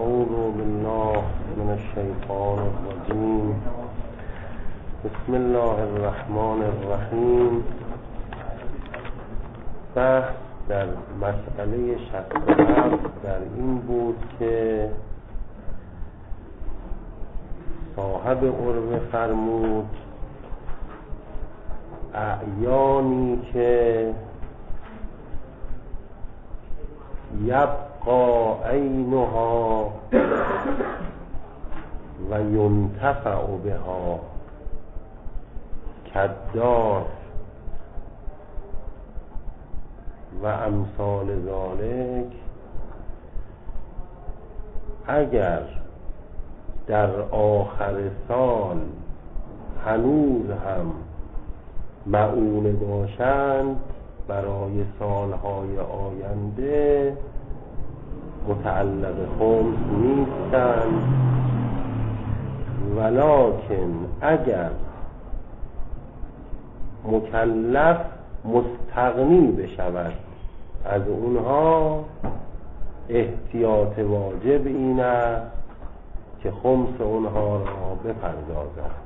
أعوذ بالله من الشیطان الرجیم. بسم الله الرحمن الرحیم. بحث در مسئله 67 در این بود که صاحب عربه فرمود اعیانی که یبقى عینها و ینتفع بها کالدار و امثال ذالک، اگر در آخر سال هنوز هم مؤونه باشند برای سالهای آینده متعلق خمس نیستند، ولکن اگر مکلف مستغنی بشود از اونها احتیاط واجب این است که خمس اونها را بپردازد.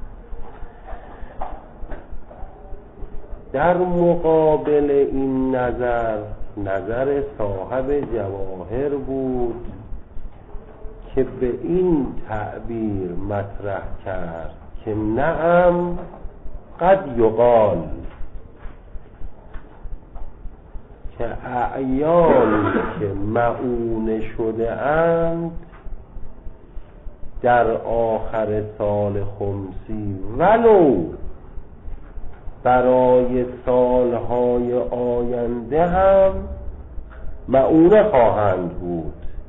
در مقابل این نظر صاحب جواهر بود که به این تعبیر مطرح کرد که نعم قد یقال که اعیانی که مؤونه شده اند در آخر سال خمسی ولو برای سالهای آینده هم مؤونه خواهند بود،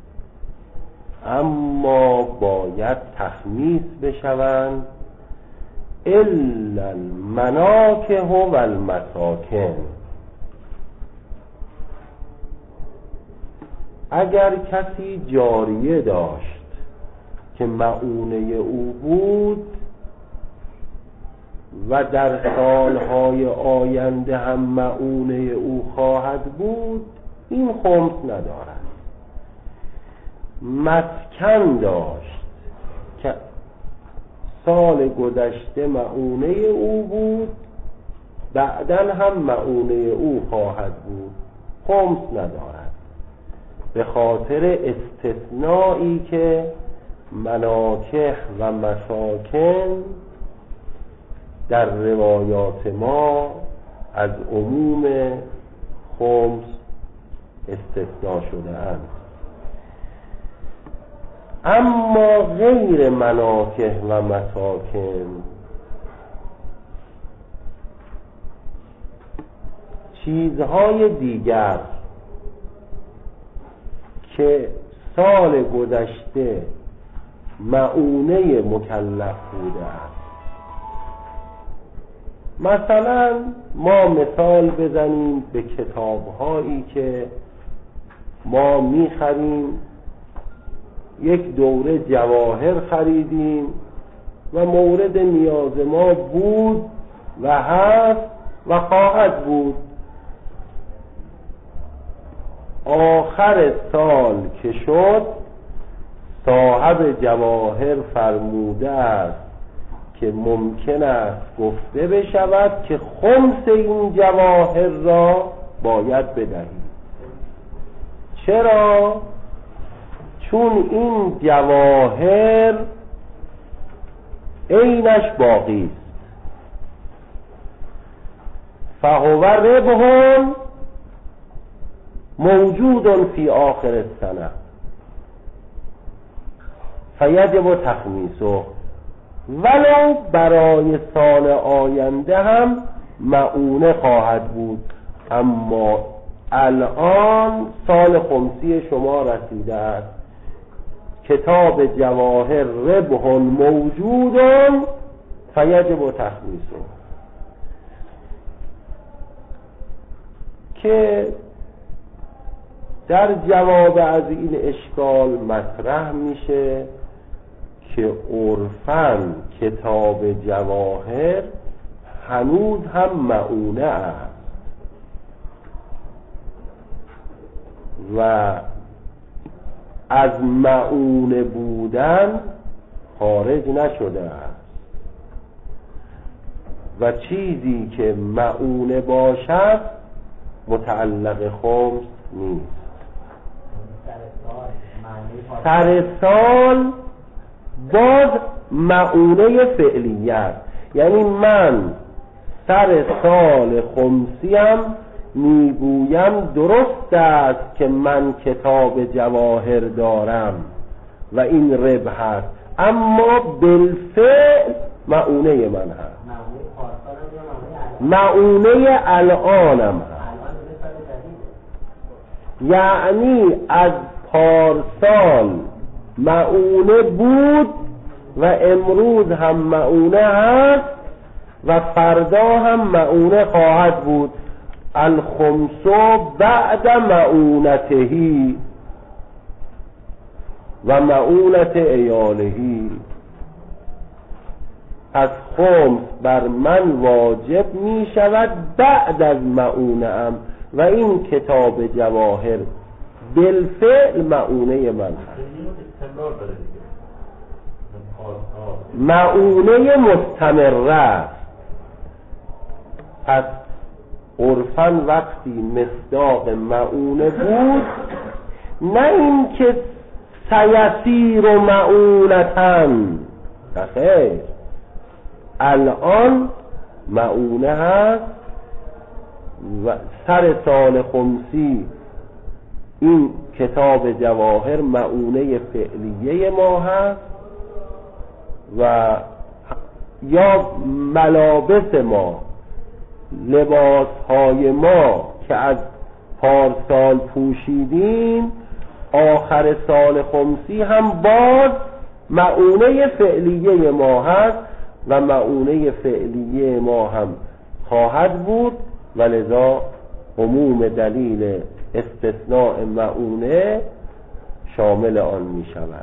اما باید تخمیس بشوند الا المناکح و المساکن. اگر کسی جاریه داشت که مؤونه او بود و در سالهای آینده هم مؤونه او خواهد بود، این خمس ندارد. مسکن داشت که سال گذشته مؤونه او بود، بعداً هم مؤونه او خواهد بود، خمس ندارد، به خاطر استثنایی که مناکح و مساکن در روایات ما از عموم خمس استثنا شده اند. اما غیر مناکح و مساکن، چیزهای دیگر که سال گذشته مؤونه مکلف بوده است، مثلا ما مثال بزنیم به کتاب‌هایی که ما می‌خریم. یک دوره جواهر خریدیم و مورد نیاز ما بود و هست و خواهد بود. آخر سال که شد صاحب جواهر فرموده است که ممکن است گفته بشود که خمس این جواهر را باید بدهید. چرا؟ چون این جواهر عینش باقی است. فهو ربح موجود فی آخر السنه فیجب تخمیسه، ولو برای سال آینده هم مؤونه خواهد بود، اما الان سال خمسی شما رسیده است، کتاب جواهر ربح موجود فیجب تخمیسه. که در جواب از این اشکال مطرح میشه که عرفاً کتاب جواهر هنوز هم مؤونه است و از معونه بودن خارج نشده است و چیزی که معونه باشد متعلق خمس نیست. سر سال باز معونه فعلیت، یعنی من سر سال خمسیم میگویم درست است که من کتاب جواهر دارم و این ربح هست، اما بالفعل معونه من هست، معونه الانم هست. یعنی از پارسال معونه بود و امروز هم معونه هست و فردا هم معونه خواهد بود. الخمس بعد معونتهی و معونت عیالهی. پس خمس بر من واجب می شود بعد از معونه ام و این کتاب جواهر بالفعل معونه من هست. معونه مستمره است. پس عرفاً وقتی مصداق معونه بود، نه این که سیسیر و معونتن، خیر، الان معونه هست و سر سال خمسی این کتاب جواهر معونه فعلیه ما هست و یا ملابس ما، لباس های ما که از پارسال پوشیدیم آخر سال خمسی هم باز معونه فعلیه ما هست و معونه فعلیه ما هم خواهد بود و لذا عموم دلیل استثناء معونه شامل آن می شود.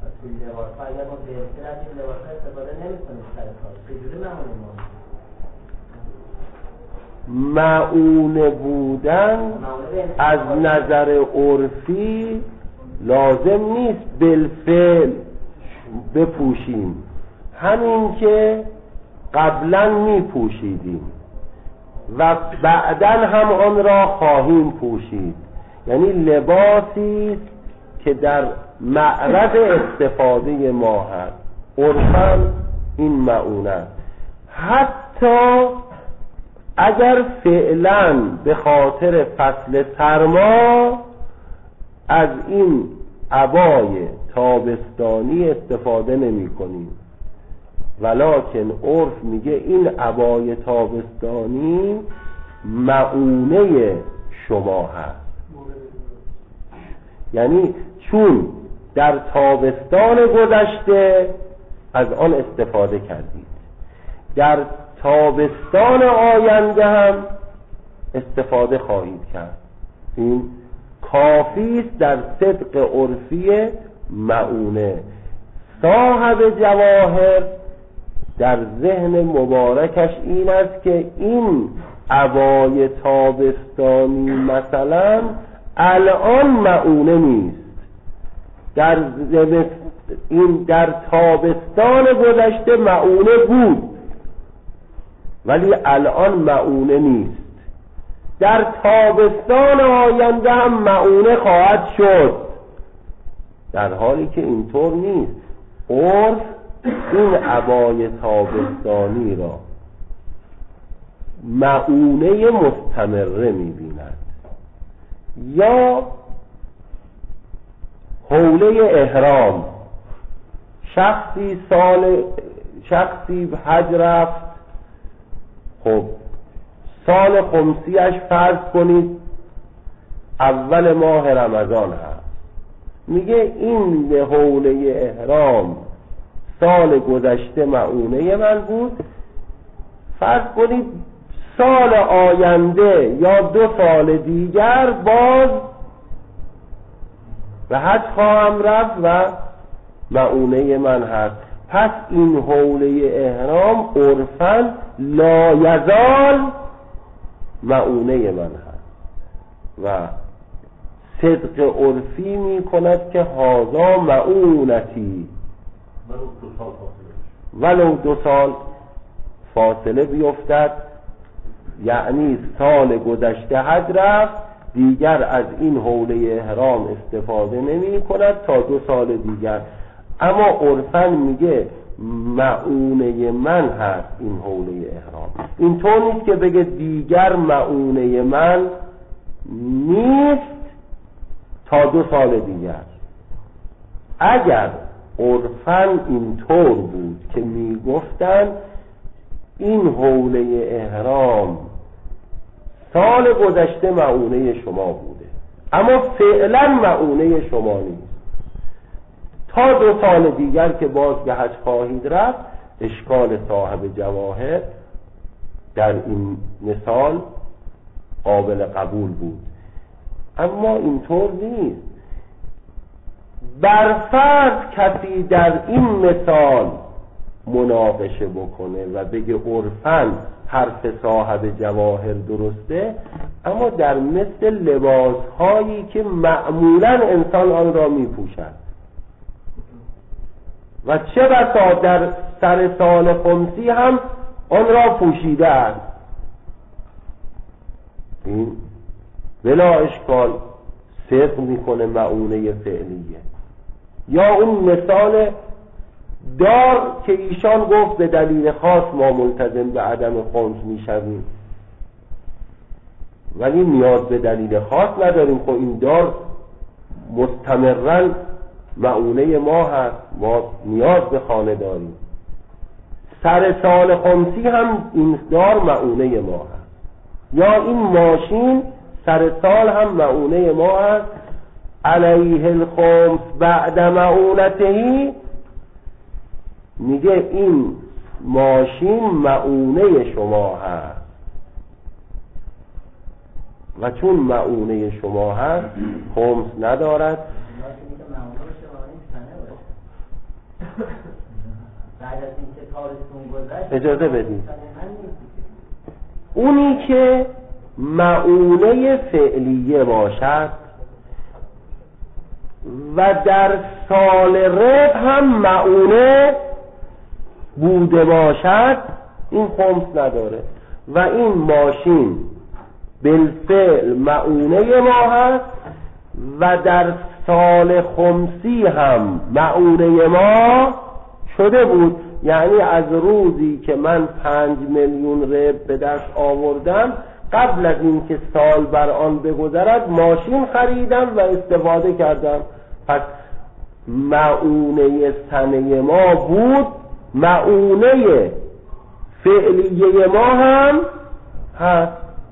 معونه بودن از نظر عرفی لازم نیست بالفعل بپوشیم، همین که قبلا می پوشیدیم و بعداً هم آن را خواهیم پوشید، یعنی لباسی که در معرض استفاده ما هست. عرفاً این معونه، حتی اگر فعلاً به خاطر فصل سرما از این عبای تابستانی استفاده نمی کنیم، ولکن عرف میگه این عبای تابستانی معونه شما هست. یعنی چون در تابستان گذشته از آن استفاده کردید، در تابستان آینده هم استفاده خواهید کرد. این کافی است در صدق عرفی معونه. صاحب جواهر در ذهن مبارکش این است که این عبای تابستانی مثلا الان معونه نیست، در تابستان گذشته معونه بود ولی الان معونه نیست، در تابستان آینده هم معونه خواهد شد، در حالی که اینطور نیست. عرف این عبای تابستانی را معونه مستمره می‌بیند. یا حوله احرام، شخصی حج رفت، خب سال خمسیش فرض کنید اول ماه رمضان هست، میگه این حوله احرام سال گذشته معونه من بود، فرض کنید سال آینده یا 2 سال دیگر باز به حج خواهم رفت و معونه من هست. پس این حوله احرام عرفاً لایزال معونه من هست و صدق عرفی می کند که هذا معونتی، ولو 2 سال فاصله بیفتد، یعنی سال گذشته حج رفت دیگر از این حوله احرام استفاده نمی کند تا 2 سال دیگر. اما عرفاً میگه معونه من هست این حوله احرام. اینطور نیست که بگه دیگر معونه من نیست تا 2 سال دیگر. اگر عرفاً اینطور بود که میگفتن این حوله احرام سال گذشته معونه شما بوده اما فعلا معونه شما نیست، تا 2 سال دیگر که باز به حج خواهید رفت، اشکال صاحب جواهر در این مثال قابل قبول بود. اما اینطور نیست. برفرض کسی در این مثال مناقشه بکنه و بگه عرفاً حرف صاحب جواهر درسته، اما در مثل لباس هایی که معمولاً انسان آن را می پوشد و چه بسا در سر سال خمسی هم آن را پوشیده است، این بلا اشکال صدق میکنه معونه فعلیه. یا اون مثال دار که ایشان گفت به دلیل خاص ما ملتزم به عدم خمس میشویم، ولی نیاز به دلیل خاص نداریم. خب این دار مستمراً معونه ما هست، ما نیاز به خانه داریم. سر سال خمسی هم این دار معونه ما هست، یا این ماشین سر سال هم معونه ما هست. علیه الخمس بعد معونتهی، میگه این ماشین معونه شما هست و چون معونه شما هست خمس ندارد. اجازه بدید، اونی که معونه فعلیه باشد و در سال رب هم معونه بوده باشد این خمس نداره و این ماشین بالفعل معونه ما هست و در سال خمسی هم معونه ما شده بود. یعنی از روزی که من 5 میلیون رب به دست آوردم، قبل از اینکه سال بر آن بگذرد ماشین خریدم و استفاده کردم. پس معونه سنه ما بود، معونه فعلیه ما هم هست.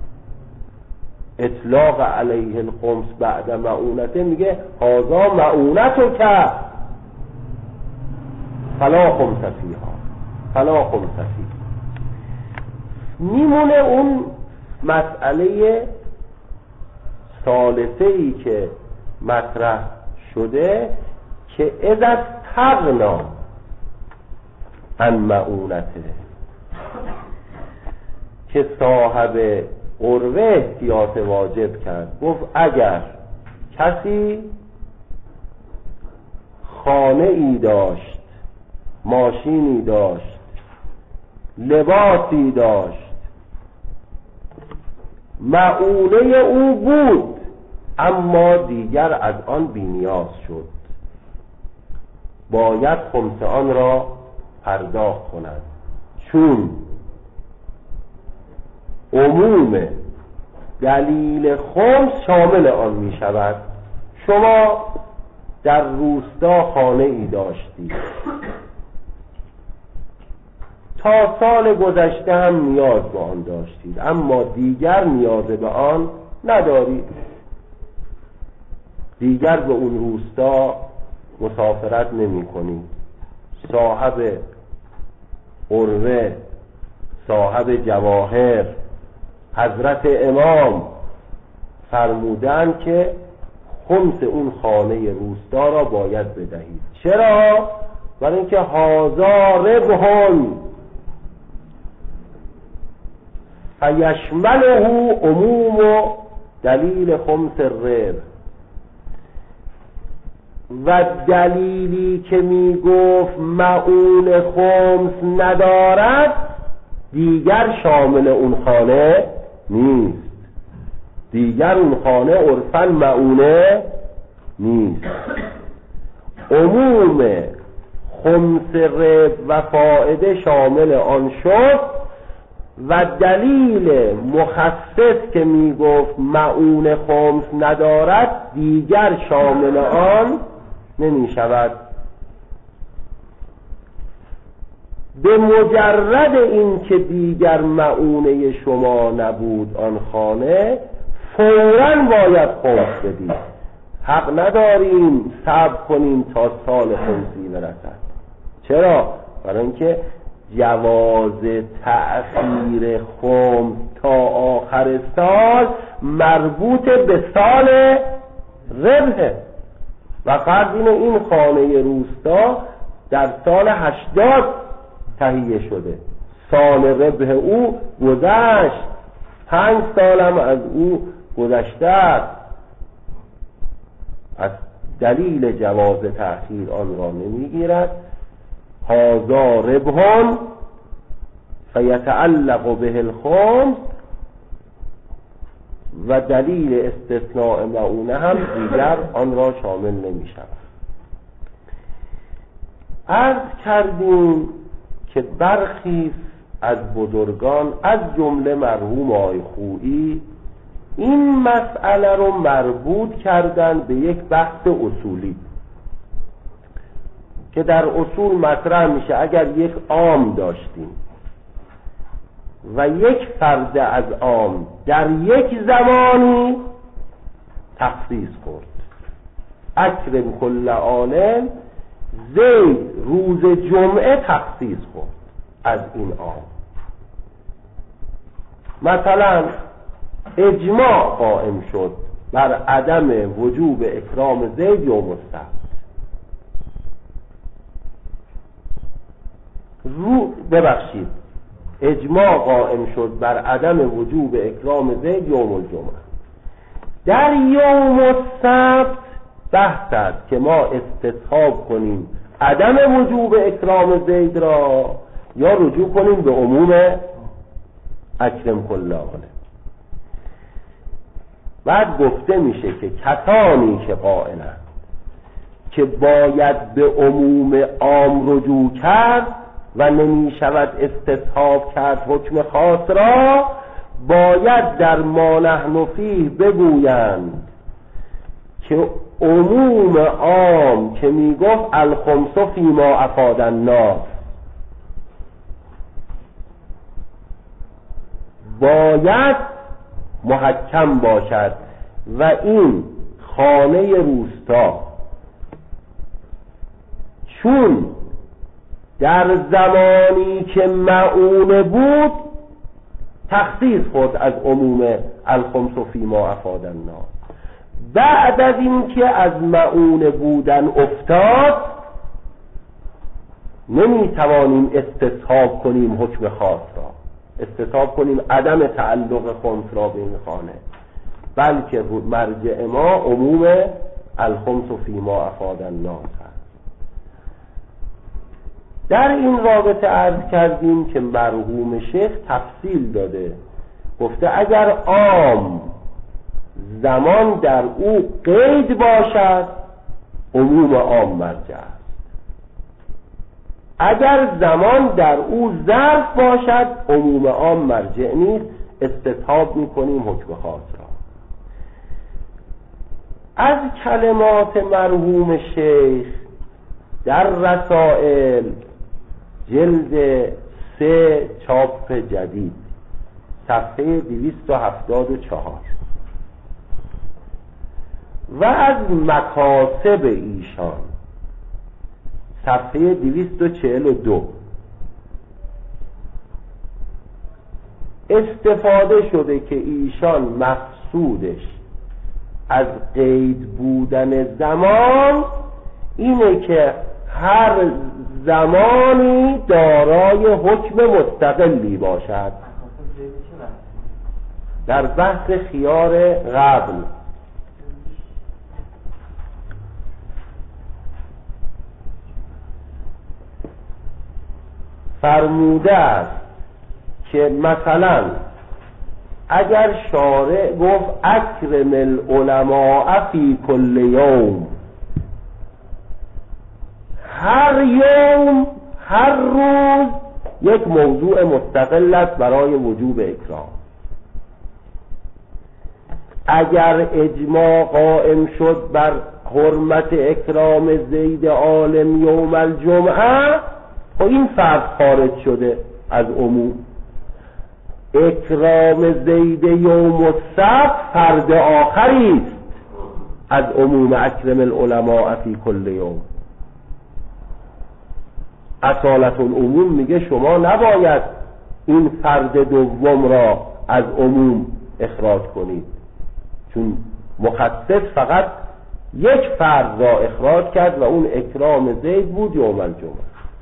اطلاق علیه الخمس بعد معونته میگه هذا معونتو که فلا خمس فیها، فلا خمس فیها. میمونه اون مسئله ثالثه‌ای که مطرح شده که اذا استغنا عن معونته، که صاحب قروه احتیاط واجب کرد. گفت اگر کسی خانه ای داشت، ماشینی داشت، لباسی داشت، معونه او بود اما دیگر از آن بی‌نیاز شد، باید خمس آن را پرداخت کند، چون عموم دلیل خمس شامل آن می شود. شما در روستا خانه ای داشتید، تا سال گذشته هم نیاز به آن داشتید اما دیگر نیاز به آن ندارید، دیگر به اون روستا مسافرت نمی کنید. صاحب قروه، صاحب جواهر، حضرت امام فرمودن که خمس اون خانه روستا را باید بدهید. چرا؟ برای اینکه هذا ربح فیشمله عموم دلیل خمس الربح، و دلیلی که میگفت مؤون خمس ندارد دیگر شامل اون خانه نیست. دیگر اون خانه عرفاً مؤونه نیست. عموم خمس ربح و فائده شامل آن شد و دلیل مخصص که میگفت مؤون خمس ندارد دیگر شامل آن نمی شود. به مجرد این که دیگر مؤونه شما نبود آن خانه فوراً باید خمس بدید. حق نداریم صبر کنیم تا سال خمسی برسد. چرا؟ برای اینکه جواز تأخیر خمس تا آخر سال مربوط به سال ربحه و قدر این خانه روستا در سال 80 تهیه شده. سال ربح او گذشت، 5 سالم از او گذشته است. از دلیل جواز تأخیر آن را نمیگیرد. هذا ربح فیتعلق به الخمس و دلیل استثناء مؤونه هم دیگر آن را شامل نمی شود. عرض کردیم که برخی از بزرگان از جمله مرحوم آقای خویی این مسئله رو مربوط کردن به یک بحث اصولی که در اصول مطرح میشه. اگر یک عام داشتیم و یک فرد از عام در یک زمانی تخصیص خورد، اکرم کل عالم، زید روز جمعه تخصیص خورد از این عام، مثلا اجماع قائم شد بر عدم وجوب اکرام زید یوم السبت، اجماع قائم شد بر عدم وجوب اکرام زید یوم الجمعه. در یوم السبت بحث است که ما استصحاب کنیم عدم وجوب اکرام زید را یا رجوع کنیم به عموم اکرم کل عالم. بعد گفته میشه که کسانی که قائلند که باید به عموم عام رجوع کرد و نمی شود استصحاب کرد حکم خاص را، باید در ما نحن فیه بگویند که عموم عام که میگفت الخمس فیما افاد الناس باید محکم باشد و این خانه روستا چون در زمانی که مؤونه بود تخصیص خورد از عموم الخمس فیما افاد الناس، بعد از این که از مؤونه بودن افتاد نمیتوانیم استصحاب کنیم حکم خاص را، استصحاب کنیم عدم تعلق خمس را به این خانه، بلکه مرجع ما عموم الخمس فیما افاد الناس هست. در این رابطه عرض کردیم که مرحوم شیخ تفصیل داده، گفته اگر عام زمان در او قید باشد عموم عام مرجع است، اگر زمان در او ظرف باشد عموم عام مرجع نیست، استصحاب میکنیم حکم خاص را. از کلمات مرحوم شیخ در رسائل جلد 3 چاپ جدید صفحه 274 و از مکاسب ایشان صفحه 242 استفاده شده که ایشان مقصودش از قید بودن زمان اینه که هر زمانی دارای حکم مستقلی باشد. در بحث خیار قبل فرموده است که مثلا اگر شارع گفت اکرم العلماء فی کل یوم، هر یوم، هر روز یک موضوع مستقل است برای وجوب اکرام. اگر اجماع قائم شد بر حرمت اکرام زید عالم یوم الجمعه، خب این فرض خارج شده از عموم. اکرام زید یوم السبت فرد آخری است از عموم اکرم العلماء فی کل یوم. اصالت العموم میگه شما نباید این فرد دوم را از عموم اخراج کنید، چون مخصص فقط یک فرد را اخراج کرد و اون اکرام زید بود یوم الجمعه.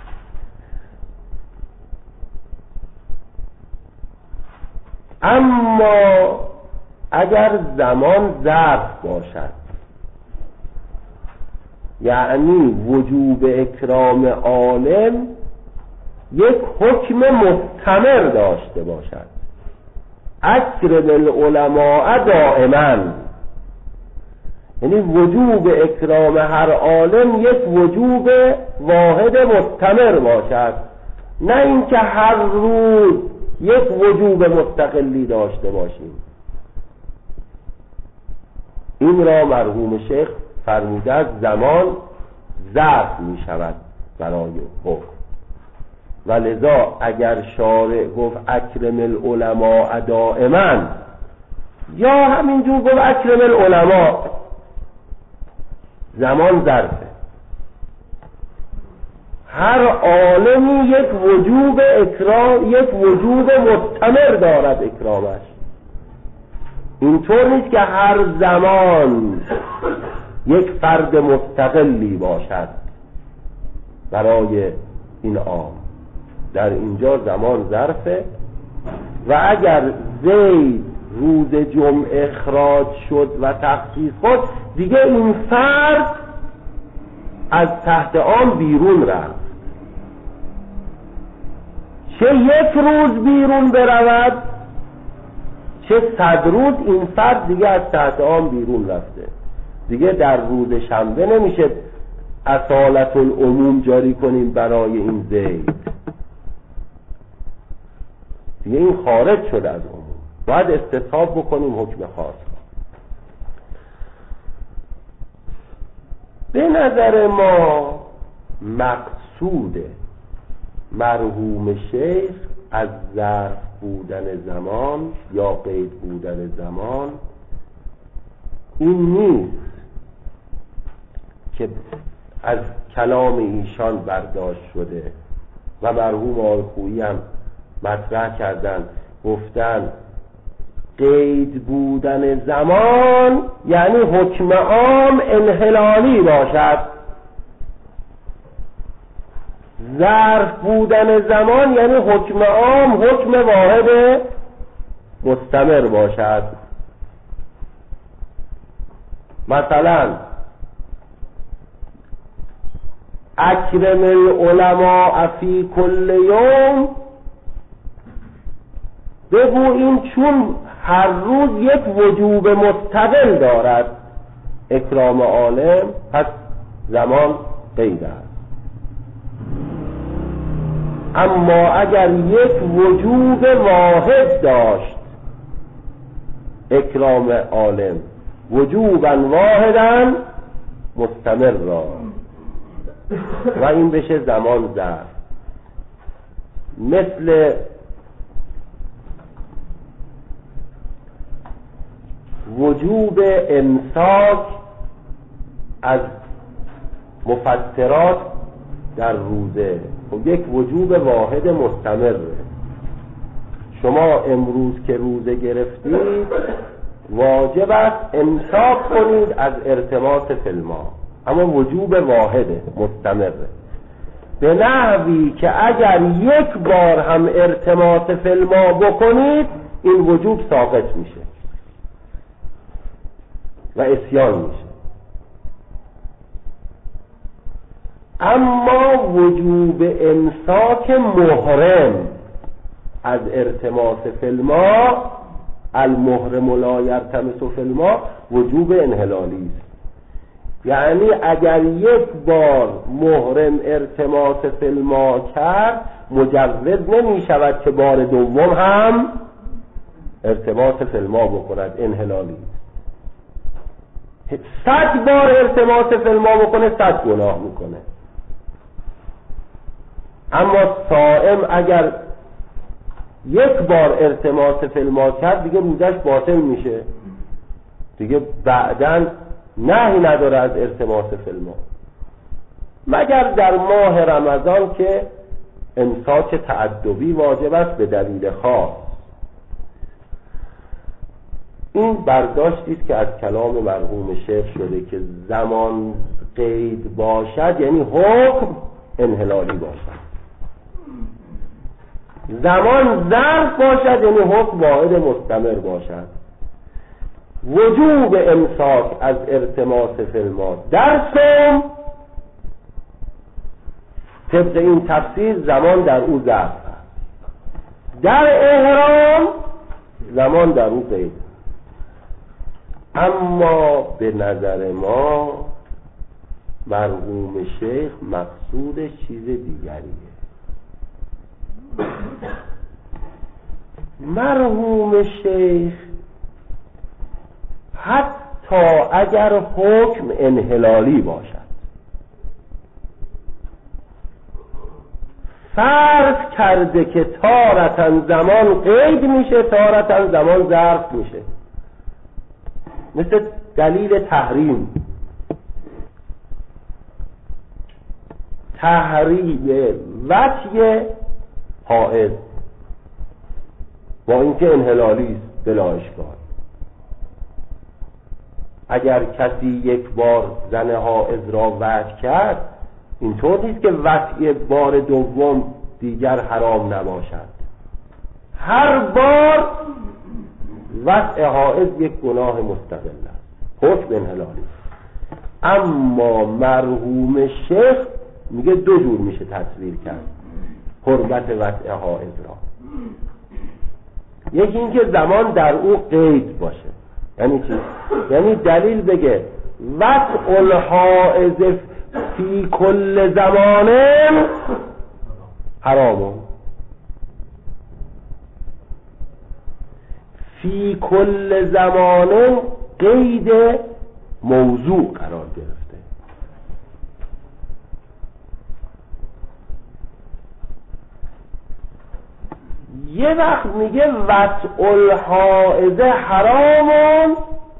اما اگر زمان ظرف باشد، یعنی وجوب اکرام عالم یک حکم مستمر داشته باشد، اکرم العلماء دائما، یعنی وجوب اکرام هر عالم یک وجوب واحد مستمر باشد، نه اینکه هر روز یک وجوب مستقلی داشته باشیم. این را مرحوم شیخ فرموده از زمان ظرف می شود برای حکم، و لذا اگر شارع گفت اکرم العلماء دائما، یا همینجور گفت اکرم العلماء، زمان ظرفه. هر عالمی یک وجوب اکرام، یک وجوب مستمر دارد اکرامش. اینطور نیست که هر زمان یک فرد مستقلی باشد برای این عام. در اینجا زمان ظرفه، و اگر زید روز جمعه اخراج شد و تخصیص خود، دیگه این فرد از تحت عام بیرون رفت. چه یک روز بیرون برود، چه 100 روز، این فرد دیگه از تحت عام بیرون رفته. دیگه در روز شنبه نمیشه اصالت العموم جاری کنیم برای این زید، دیگه این خارج شده از عموم، باید استصحاب بکنیم حکم خاص. به نظر ما مقصود مرحوم شیخ از ظرف بودن زمان یا قید بودن زمان این نیست که از کلام ایشان برداشت شده و مرحوم آقای خویی هم مطرح کردن، گفتن قید بودن زمان یعنی حکم عام انحلالی باشد، ظرف بودن زمان یعنی حکم عام حکم واحد مستمر باشد. مثلا اکرم العلماء فی کل یوم، بگو این چون هر روز یک وجوب مستقل دارد اکرام عالم، پس زمان قید است. اما اگر یک وجوب واحد داشت اکرام عالم، وجوبا واحدا مستمر را، و این بشه زمان ظرف. مثل وجوب امساک از مفطرات در روزه، خب یک وجوب واحد مستمره. شما امروز که روزه گرفتید واجب است امساک کنید از ارتباط فیلما، اما وجوب واحده مستمره، به نحوی که اگر یک بار هم ارتباط فیلما بکنید این وجوب ساقط میشه و عصیان میشه. اما وجوب امساک محرم از ارتماس فی الماء، المحرم لا یرتمس فی الماء، وجوب انحلالی است. یعنی اگر یک بار محرم ارتماس فی الماء کرد، مجوز نمی شود که بار دوم هم ارتماس فی الماء بکند، انحلالی. 100 بار ارتماس فی الماء بکنه 100 گناه میکنه. اما صائم اگر یک بار ارتماس فی الماء کرد دیگه روزش باطل میشه، دیگه بعداً نهی نداره از ارتماس فی الماء، مگر در ماه رمضان که امساک تعدبی واجب است به دلیل خاص. این برداشتی است که از کلام مرحوم شیخ شده که زمان قید باشد یعنی حکم انحلالی باشد، زمان ظرف باشد یعنی حکم واحد مستمر باشد. وجوب امساک از ارتماس فی الماء در صوم طبق این تفسیر زمان در او ظرف است، در احرام زمان در او قید. اما به نظر ما مرحوم شیخ مقصودش چیز دیگریه. مرحوم شیخ حتی اگر حکم انحلالی باشد، فرض کرده که تارتاً زمان قید میشه، تارتاً زمان ظرف میشه، مثل دلیل تحریم وطی حائض، با اینکه انحلالی است بلا اشکال. اگر کسی یک بار زن حائض را وطی کرد، اینطور نیست که وطی بار دوم دیگر حرام نباشد، هر بار وطی حائض یک گناه مستقل است، حکم انحلالی. اما مرحوم شیخ میگه دو جور میشه تصویر کرد حرمت وطی حائض را. یکی این که زمان در او قید باشه، یعنی چی؟ یعنی دلیل بگه وطء الحائض فی کل زمان حرام، فی کل زمان قید موضوع قرار گرفته. یه وقت میگه وطء الحائض حرام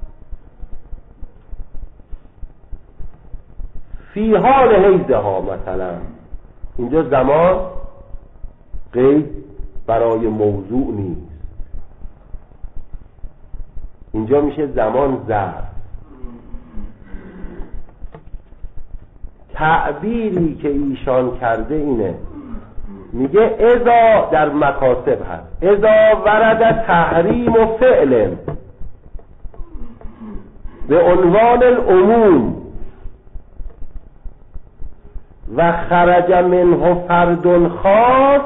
فی حال حیضها، مثلا اینجا زمان قید برای موضوع نیست، اینجا میشه زمان ظرف. تعبیری که ایشان کرده اینه، میگه اذا در مکاسب هست، اذا ورد تحریم و فعل به عنوان العموم و خرج منه فرد خاص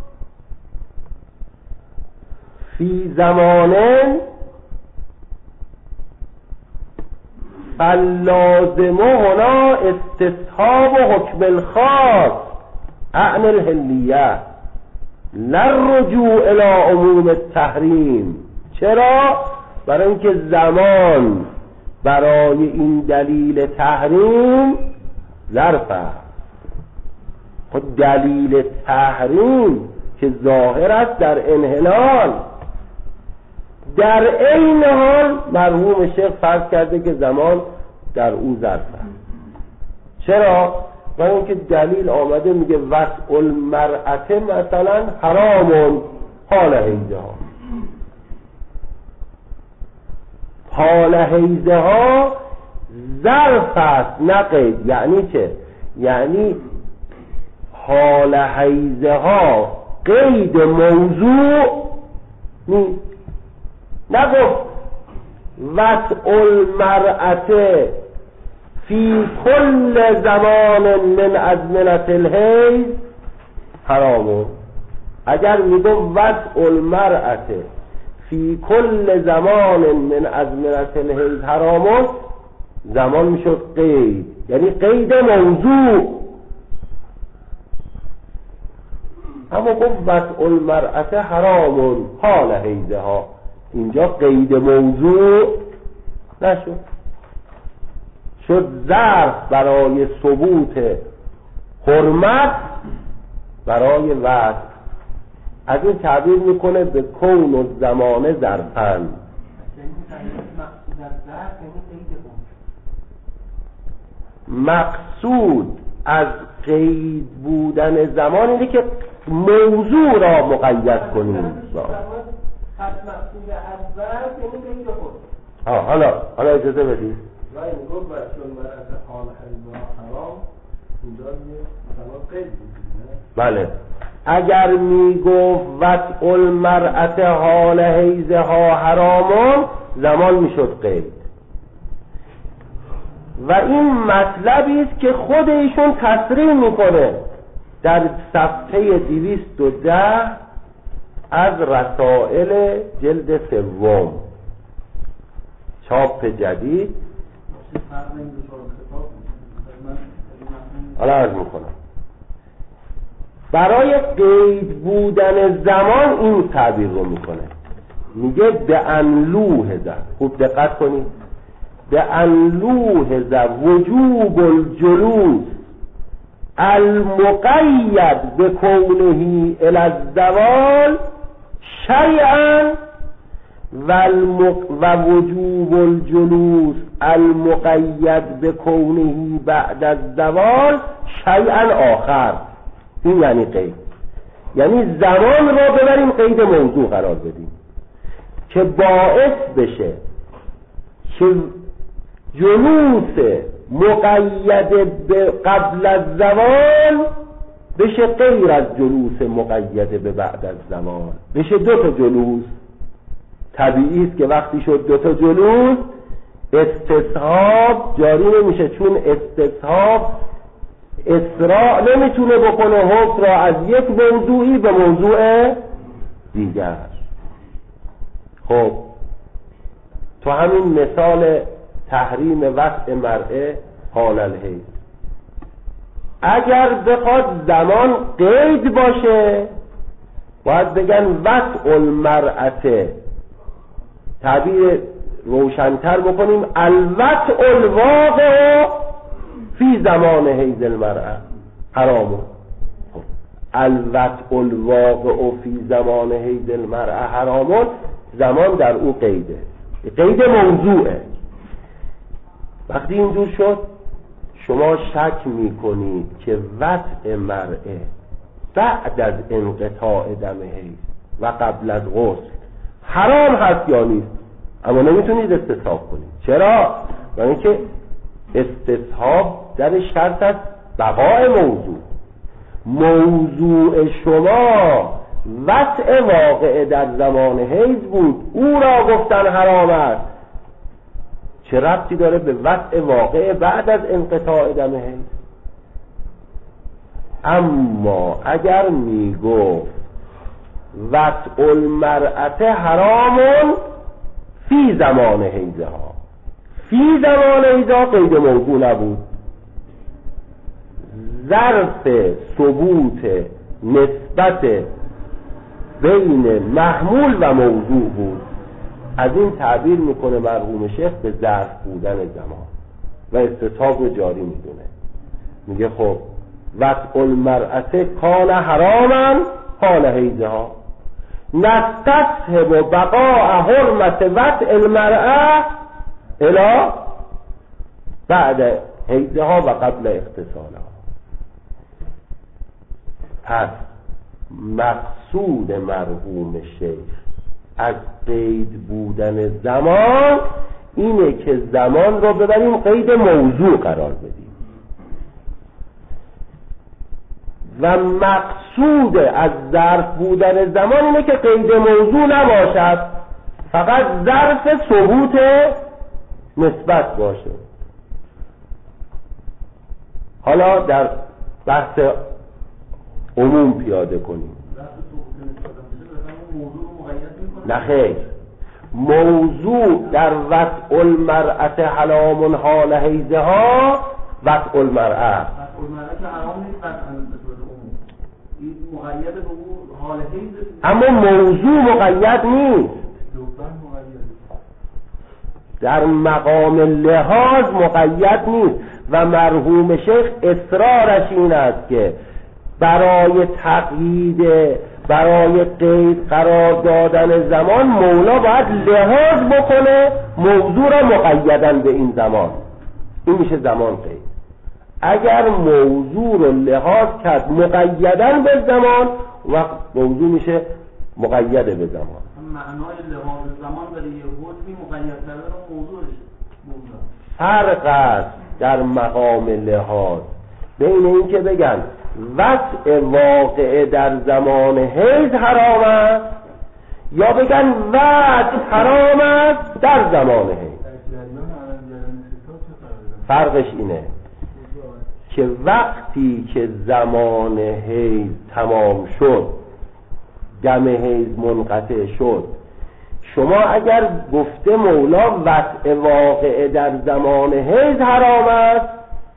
فی زمانه فاللازم هنا استصحاب حکم الخاص عن الحلیه لا الرجوع الى عموم التحریم. چرا؟ برای اینکه زمان برای این دلیل تحریم ظرف است. خود دلیل تحریم که ظاهر است در انحلال، در عین حال مرحوم شیخ فرض کرده که زمان در او ظرف است. چرا؟ برای اینکه دلیل آمده میگه وطء المرأة مثلا حرام حال حیضها، حال حیضها ظرف است نه قید. یعنی چه؟ یعنی حال حیضها قید موضوع نیست. نگفت وطء المرأة فی کل زمان من ازمنة الحیض حرام. اگر میگم وضع المرأة فی کل زمان من ازمنة الحیض حرام، زمان میشد قید، یعنی قید موضوع. اما گفت وضع المرأة حرام حال حیضها، اینجا قید موضوع نشد، شد ظرف برای ثبوت حرمت برای وضع. از این تعبیر میکنه به کون و زمان ظرفن. مقصود از قید بودن زمان اینه که موضوع را مقید کنیم. حالا اجازه بدید. بله، اگر میگفت وضع المرأة حال حیضها حرام، زمان میشد قید. و این مطلبی است که خود ایشون تصریح میکنه در صفحه 210 از رسائل جلد 3 چاپ جدید. حالا عرض میکنم برای قید بودن زمان این تعبیر رو میکنه، میگه به انلوه ذا. خوب دقت کنید، به انلوه ذا وجوب الجلوس المقید به کونه الی الزوال شیئا و وجوب الجلوس المقید به کونه بعد الزوال شیئا آخر. این یعنی قید، یعنی زمان را ببریم قید موضوع قرار بدیم که باعث بشه که جلوس مقید به قبل از زوال بشه غیر از جلوس مقید به بعد از زوال، بشه 2 تا جلوس. طبیعی است که وقتی شد 2 تا جلوس استصحاب جاری نمیشه، چون استصحاب اسراع نمیتونه بکنه حکم را از یک موضوعی به موضوع دیگر. خب تو همین مثال تحریم وضع مرأة حال الحیض، اگر بخواد زمان قید باشه باید بگن وضع المرأة، تعبیر روشن‌تر بکنیم الوضع الواقع فی زمان حیض المرأة حرام. الوضع الواقع فی زمان حیض المرأة حرام، زمان در او قیده، قید موضوعه. وقتی اینجور شد شما شک میکنید که وضع مرأة بعد از انقطاع دم حیض و قبل از غسل حرام هست یا نیست، اما نمیتونید استصحاب کنید. چرا؟ برای اینکه استصحاب در شرط است بقای موضوع شما وضع واقع در زمان حیض بود، او را گفتن حرام است. چه ربطی داره به وضع واقع بعد از انقطاع دم حیض؟ اما اگر میگفت وضع المرأة حرام فی زمان حیضها، فی زمان حیضها قید موضوع نبود، ظرف ثبوت نسبت بین محمول و موضوع بود. از این تعبیر میکنه مرحوم شیخ به ظرف بودن زمان و استصحاب رو جاری میدونه. میگه خب وضع المرأة کان حراما حال حیضها، نستصحب بقاء حرمت وضع المرأة الی بعد حیضها و قبل اغتسالها. پس مقصود مرحوم شیخ از قید بودن زمان اینه که زمان رو ببریم قید موضوع قرار بدیم، و مقصود از ظرف بودن زمان اینه که قید موضوع نباشد، فقط ظرف ثبوت نسبت باشه. حالا در بحث عموم پیاده کنیم. نه خیر، موضوع در وضع المرأة حلام حال حیضها وضع المرأة که حرام نیست به صورت عموم، این مقید به اون حال حیض، اما موضوع مقید نیست. در مقام لحاظ مقید نیست و مرحوم شیخ اصرارش این است که برای تقیید، برای قید قرار دادن زمان مولا باید لحاظ بکنه موضوع را مقیداً به این زمان. این میشه زمان قید. اگر موضوع رو لحاظ کرد مقیداً به زمان، وقت موضوع میشه مقید به زمان. معنای لحاظ زمان برای یه حکمی مقید کردن موضوعش فرق است در مقام لحاظ بین این که بگن وضع واقع در زمان حیض حرام است یا بگن وضع حرام است در زمان حیض. فرقش اینه که وقتی که زمان حیض تمام شد، دم حیض منقطع شد، شما اگر گفته مولا وضع واقع در زمان حیض حرام است،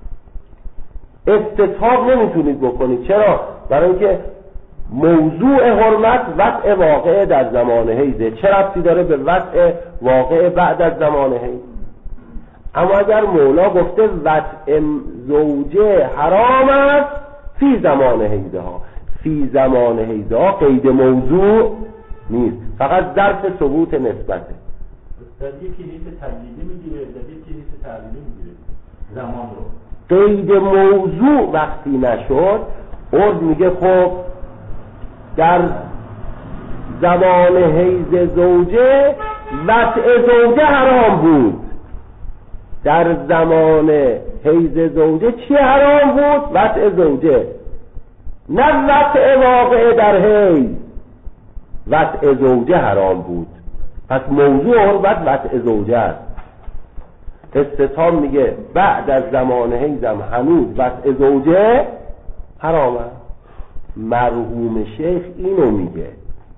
استطاب نمیتونید بکنید. چرا؟ برای اینکه موضوع حرمت وضع واقع در زمان حیضه. چه ربطی داره به وضع واقع بعد از زمان حیض؟ اما اگر مولا گفته وضع زوجه حرام است فی زمان حیضها، فی زمان حیضها قید موضوع نیست، فقط ظرف ثبوت نسبته. در یکی نیست تبدیلی میگیره، در یکی نیست تعلیلی میگیره زمان رو. قید موضوع وقتی نشد، عرف میگه خب در زمان حیض زوجه وضع زوجه حرام بود. در زمان حیض زوجه چی حرام بود؟ وضع زوجه، نه وضع واقع در حیض. وضع زوجه حرام بود، پس موضوع حرمت وضع زوجه است. استطاب میگه بعد از زمان حیضم هنوز وضع زوجه حرام است. مرحوم شیخ اینو میگه،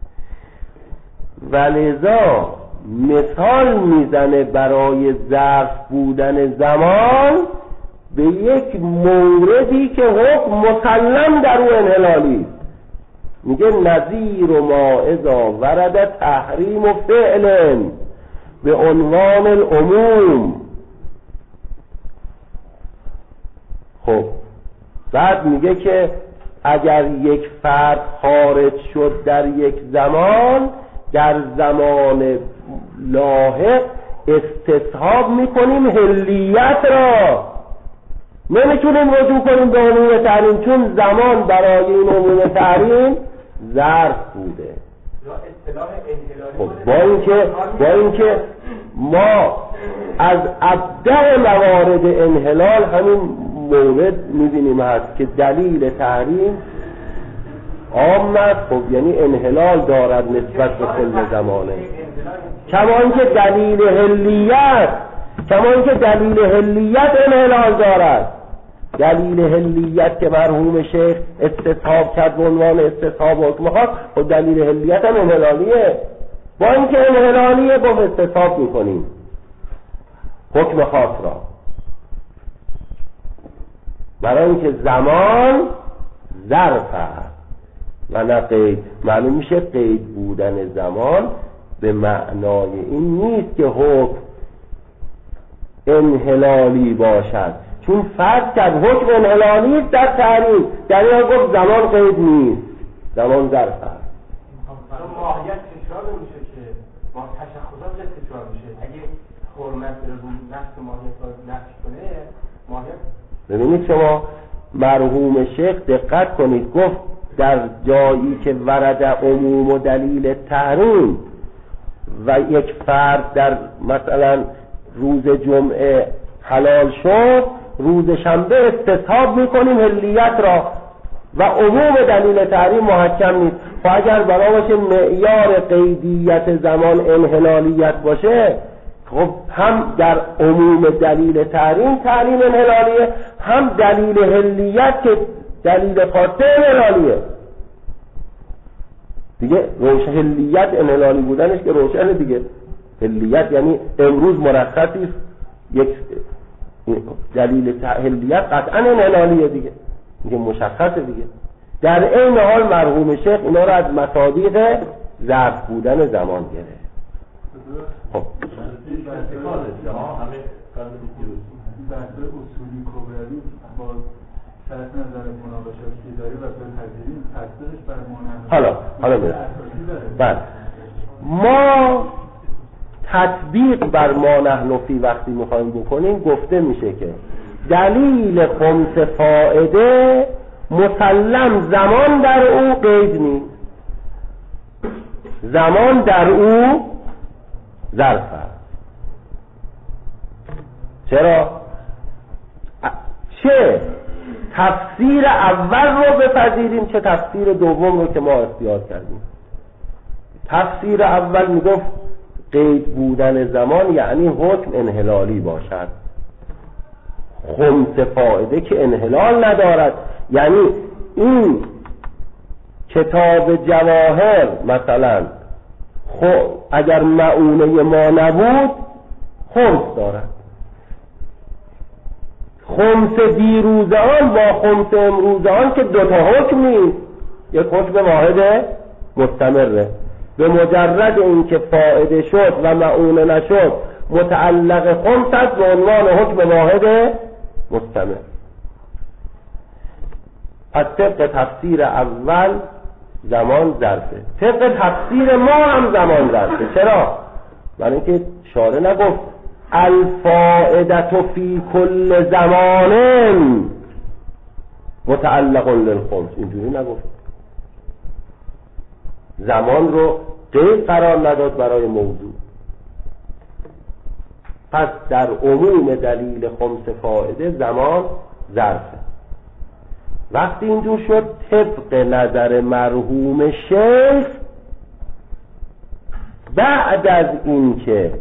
ولذا مثال میزنه برای ظرف بودن زمان به یک موردی که حکم مسلم در او انحلالی. میگه نظیر و ما اذا ورد تحریم و فعل به عنوان العموم. خب بعد میگه که اگر یک فرد خارج شد در یک زمان، در زمان لاحق استصحاب میکنیم حلیت را، نمیتونیم رجوع کنیم به عموم تحریم، چون زمان برای این عموم تحریم ظرف بوده. خب با اینکه ما از ابدع موارد انحلال همین مورد میبینیم هست که دلیل تحریم عام است، خب یعنی انحلال دارد نسبت به کل زمانه. کما اینکه دلیل حلیت انحلال دارد. دلیل حلیت که مرحوم شیخ استصحاب کرد به عنوان استصحاب حکم خاص، خب دلیل حلیت هم انحلالیه. با اینکه انحلالیه گفت استصحاب میکنیم حکم خاص را، برای اینکه زمان ظرف است و نه قید. معلوم میشه قید بودن زمان به معنای این نیست که حکم انحلالی باشد، چون فرض کرد حکم انحلالی است در تحریم، در این گفت زمان قید نیست، زمان ظرف است. ماهیت تکرار نمیشه که با تشخصات تکرار میشه. اگه حرمت رو نفس ماهیت رو نفس کنه ماهیت. ببینید شما مرحوم شیخ دقت کنید، گفت در جایی که ورد عموم و دلیل تحریم و یک فرد در مثلا روز جمعه حلال شد، روز شنبه استصحاب میکنیم حلیت را و عموم دلیل تحریم محکم نیست. و اگر بنا باشه معیار قیدیت زمان انحلالیت باشه، خب هم در عموم دلیل تحریم انحلالیه، هم دلیل حلیت که دلیل خاصه انحلالیه دیگه. روشن حلیت انحلالی بودنش که روشنه دیگه. حلیت یعنی امروز مرخصی، یک دلیل حلیت قطعا انحلالیه دیگه مشخصه دیگه. در این حال مرحوم شیخ اینا رو از مصادیق ظرف بودن زمان گرفت. خب بحث‌های اصولی کبروی با صرف نظر مناقشاتی که داری و پذیریم تاثیرش بر حالا بله ما تطبیق بر ما نحن فی وقتی میخوایم بکنیم گفته میشه که دلیل خمس فائده مسلم زمان در او قید نیست، زمان در او ظرف است. چرا؟ چه تفسیر اول رو بپذیریم چه تفسیر دوم رو که ما اختیار کردیم. تفسیر اول میگفت قید بودن زمان یعنی حکم انحلالی باشد، خمس فائده که انحلال ندارد. یعنی این کتاب جواهر مثلا اگر معونه ما نبود خمس دارد. خمس دیروز آن با خمس امروز آن که دوتا حکم نیست، یک حکم واحد مستمره. به مجرد اینکه فائده شد و معونه نشد متعلق خمس است به عنوان حکم واحد مستمر. از طبق تفسیر اول زمان ظرفه، طبق تفسیر ما هم زمان ظرفه. چرا؟ برای اینکه شارع نگفت الفائده فی کل زمان متعلق للخمس، اینجوری نگفت. زمان رو قید قرار نداد برای موضوع. پس در عموم دلیل خمس فائده زمان ظرفه. وقتی اینجور شد طبق نظر مرحوم شیخ بعد از این که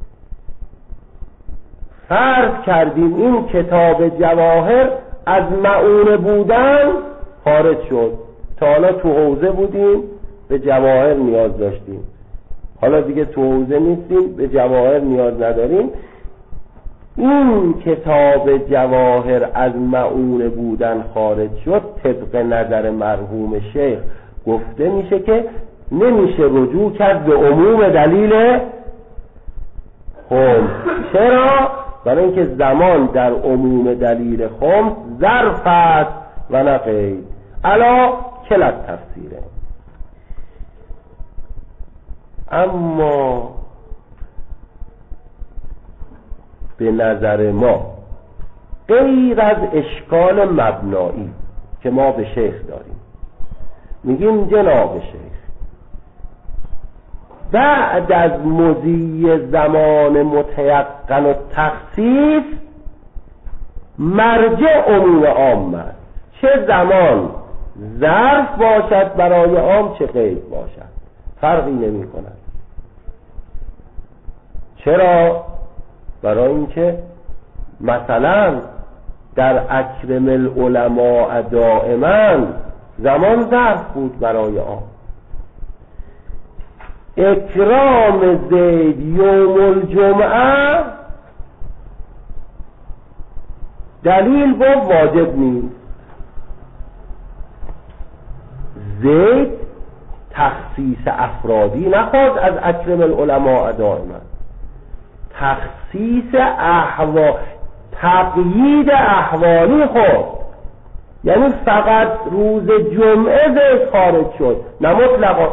فرض کردیم این کتاب جواهر از معونه بودن خارج شد، تا حالا تو حوزه بودیم به جواهر نیاز داشتیم، حالا دیگه تو حوزه نیستیم به جواهر نیاز نداریم. این کتاب جواهر از معونه بودن خارج شد، طبق نظر مرحوم شیخ گفته میشه که نمیشه رجوع کرد به عموم دلیل خمس. چرا؟ برای اینکه زمان در عموم دلیل خمس ظرف است و نه قید. الا کلت تفسیره. اما به نظر ما غیر از اشکال مبنایی که ما به شیخ داریم، میگیم جناب شیخ بعد از مضی زمان متیقن و تخصیص مرجع عموم عام است، چه زمان ظرف باشد برای عام چه قید باشد فرقی نمی کند. چرا؟ برای اینکه مثلا در اکرم العلماء دائما زمان ظرف بود برای عام. اکرام زید یوم الجمعه دلیل گفت واجب نیست. زید تخصیص افرادی نخواست از اکرم العلماء دائما، تخصیص تقیید احوالی خود، یعنی فقط روز جمعه زید خارج شد نه مطلقا.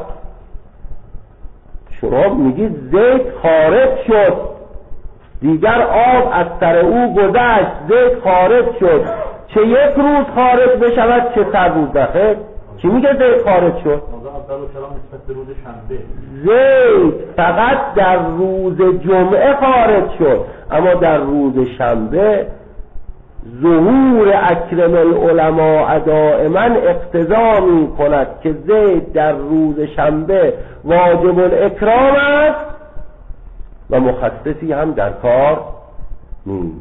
شما میگید زید خارج شد، دیگر آب از سر او گذشت، زید خارج شد، چه یک روز خارج بشود چه 100 روز بخیر. چی میگه زید خارج شد؟ زید فقط در روز جمعه خارج شد، اما در روز شنبه ظهور اکرم العلماء دائما اقتضا می کند که زید در روز شنبه واجب الاکرام است و مخصصی هم در کار نیست.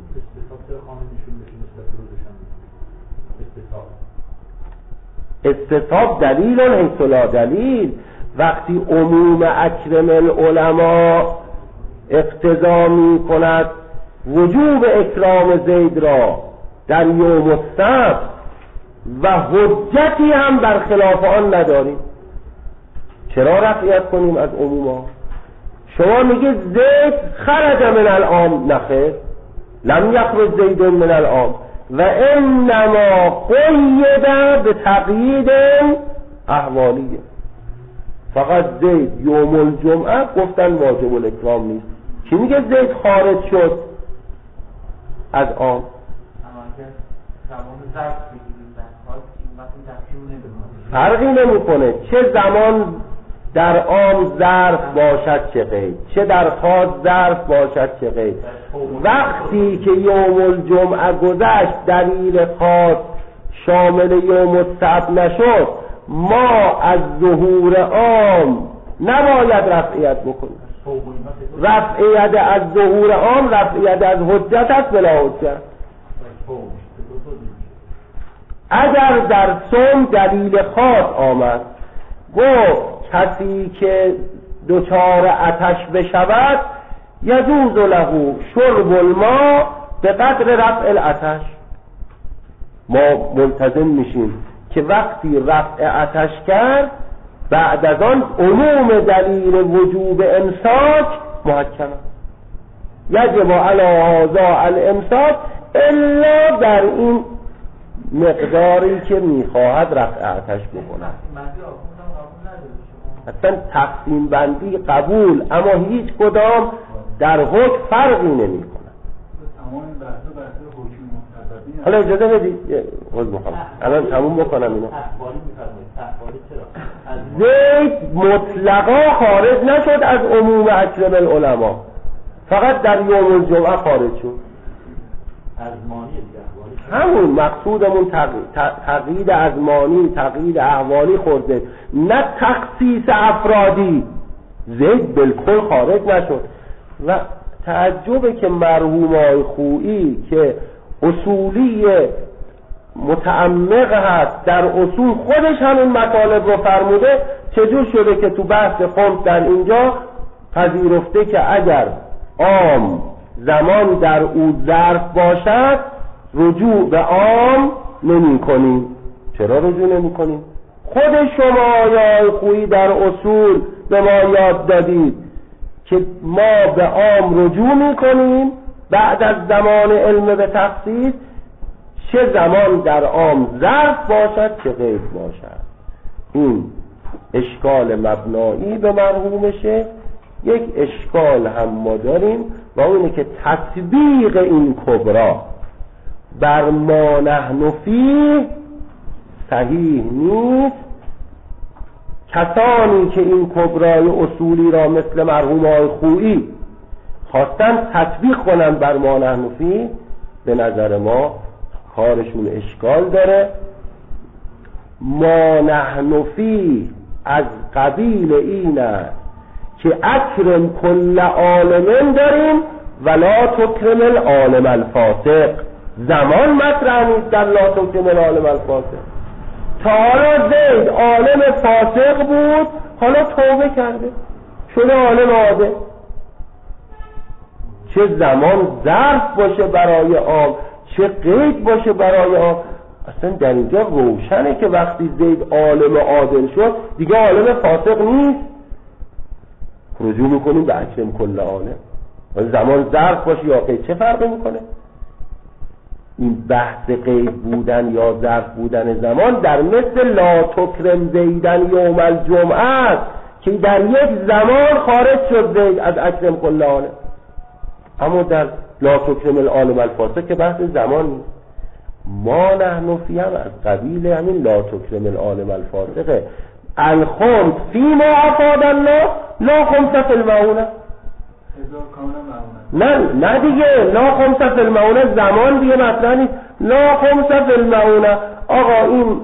استصحاب دلیل حیث لا دلیل. وقتی عموم اکرم العلماء اقتضا می کند وجوب اکرام زید را در یوم السبت و حجتی هم برخلاف آن نداریم، چرا رفعیت کنیم از عموما؟ شما میگه زید خرج من العام، نخیر، لم یخرج زید من العام و انما قید به تقیید احوالیه. فقط زید یوم الجمعه گفتن واجب الاکرام نیست. کی میگه زید خارج شد از عام؟ فرقی نمیکنه چه زمان در عام ظرف باشد چه قید، چه در خاص ظرف باشد چه قید. وقتی که یوم الجمعه گذشت دلیل خاص شامل یوم السبت نشد، ما از ظهور عام نباید رفعیت بکنیم. رفعیت از ظهور عام رفعیت از حجت است بلا حجت. اگر در صوم دلیل خاص آمد گفت کسی که دچار آتش بشود یجوز له شرب الماء به قدر رفع العطش، ما ملتزم میشیم که وقتی رفع آتش کرد بعد از آن عموم دلیل وجوب امساک محکم است. یجب علی هذا الامساک الا در این مقداری که میخواهد رفع آتش بکند. اصلا تقسیم بندی قبول، اما هیچ کدام در حکم فرقی نمی کند. حالا اجازه بدید الان تموم بکنم اینو. زید مطلقا خارج نشد از عموم اکرم العلماء، فقط در یوم الجمعه خارج شد. همون مقصودمون تقیید ازمانی، تقیید احوالی خورده، نه تخصیص افرادی. زید بالکل خارج نشد. و تعجبه که مرحومای خویی که اصولی متعمق هست در اصول خودش همین مطالب رو فرموده، چجور شده که تو بحث خمس در اینجا پذیرفته که اگر عام زمان در او ظرف باشد رجوع به عام نمی کنیم. چرا رجوع نمی کنیم؟ خود شما یا خویی در اصول به ما یاد دادید که ما به عام رجوع می کنیم بعد از زمان علم به تخصیص، چه زمان در عام ظرف باشد چه غیر باشد. این اشکال مبنایی به مرحومشه. یک اشکال هم ما داریم و اونه که تطبیق این کبرا بر ما نحن فیه صحیح نیست. کسانی که این کبرای اصولی را مثل مرحوم آقای خویی خواستن تطبیق کنن بر ما نحن فیه، به نظر ما کارشون اشکال داره. ما نحن فیه از قبیل این است که اکرم کل عالم داریم ولا تکرم العالم الفاسق. زمان مطرح نیست در لا تکرم العالم الفاسق. تا حالا زید عالم فاسق بود، حالا توبه کرده شده عالم عادل. چه زمان ظرف باشه برای عام، چه قید باشه برای عام، اصلا در اینجا روشنه که وقتی زید عالم عادل شد دیگه عالم فاسق نیست. رجوع میکنیم به اکرم کل عالم. زمان ظرف باشه یا قید چه فرقی میکنه؟ این بحث قید بودن یا ظرف بودن زمان در مثل لا تکرم زیدن یوم الجمعه است که در یک زمان خارج شد زید از اکرم کل عالم. اما در لا تکرم العالم الفاسق که بحث زمان نیست. ما نحن فی هم از قبیل همین لا تکرم العالم الفاسقه. الخمس فی ما افاد الله لا خمس فی المعونه. نه دیگه لا خمس فی المعونه زمان دیگه مطرح نیست. لا خمس فی المعونه. آقا این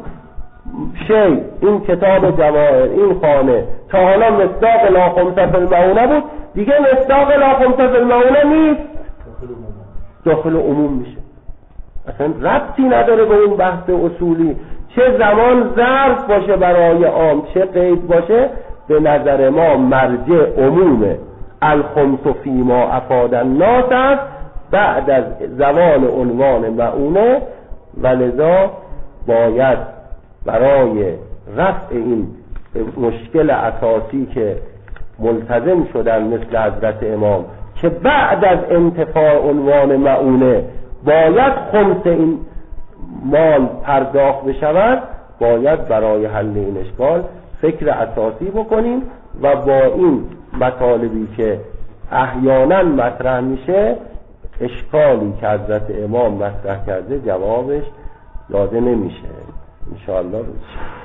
شی، این کتاب جواهر، این خانه تا حالا مصداق لا خمس فی المعونه بود، دیگه مصداق لا خمس فی المعونه نیست، داخل عموم میشه، اصلا ربطی نداره به اون بحث اصولی. چه زمان ظرف باشه برای عام چه قید باشه، به نظر ما مرجع عموم الخمس فیما افاد الناس است بعد از زوال عنوان معونه، و لذا باید برای رفع این مشکل اساسی که ملتزم شدن مثل حضرت امام که بعد از انتفاع عنوان معونه باید خمس این مال پرداخت بشود، باید برای حل این اشکال فکر اساسی بکنیم و با این مطالبی که احیانا مطرح میشه اشکالی که حضرت امام مطرح کرده جوابش داده نمیشه. انشاءالله روز